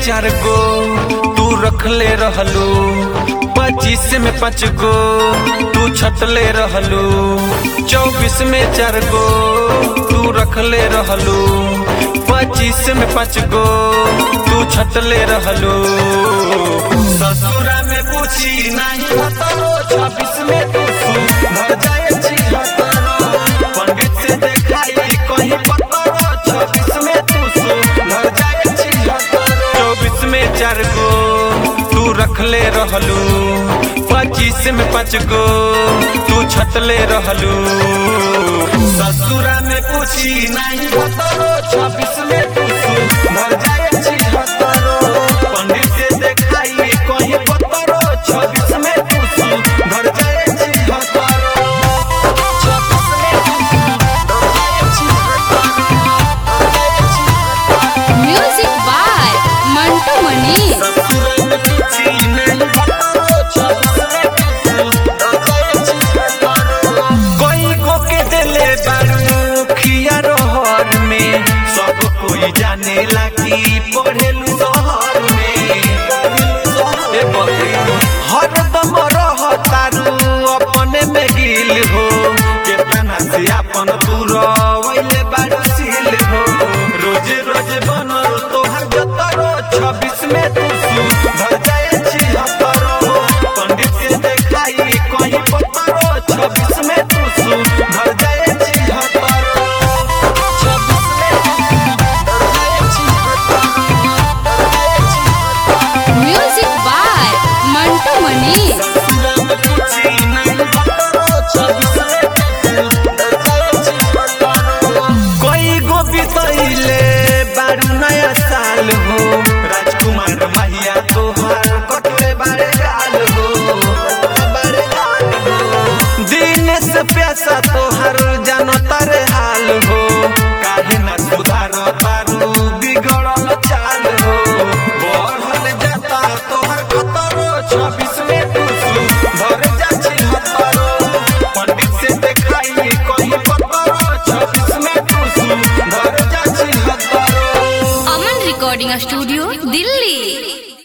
4 गो तू रखले रहलू, 25 में 5 गो तू छटले रहलू, 24 में 4 गो तू रखले रहलू, 25 में 5 गो तू छटले रहलू। ससुरा में पूछी नहीं हतरो, 26 में तू सुधर जाए छी हतरो, पंडित से देखाई कहीं पतरो, 26 में तू सुधर जाए छी हतरो। 24 में 4 गो तू रखले रहलू, 25 में 5 गो तू छटले रहलू। ससुरा में पूछी नहीं हतरो, 26 में तू सुधर जाए छी हतरो, पंडित से देखाई कहीं पतरो, 26 में तू सुधर जाए छी हतरो, 26 में तू सुधर जाए छी हतरो। Music by Mantu Mani. ससुरा में पूछी नहीं हतरो, 26 में तू सुधर जाए छी हतरो। कोई को के दिले बारू खिया रोहर में, सब कोई जाने लागी पढ़ेलू शहर में। हरदम रहतारू अपने में गिल हो, केतना से अपन दूर वैले बारू सील हो, रोज रोज बनल तोहर जतरो, 26 में तू सुधर जाए छी हतरो, पंडित से देखाई कहीं पतरो, 26 में तू सुधर जाए छी हतरो, 26 में तू सुधर जाए छी हतरो। Music by Mantu Mani. ससुरा में पूछी नहीं हतरो, 26 में तू सुधर जाए छी हतरो। कोई गो बितैले बारू नया साल हो, राजकुमार माहिया तोहार कटले बारे गाल हो, बारे गाल हो। दिन से प्यासा तोहार जानो तारे हाल हो, काहे ना सुधार तारू बिगड़ल चाल हो, बढ़ल जाता तोहार कतरो, 26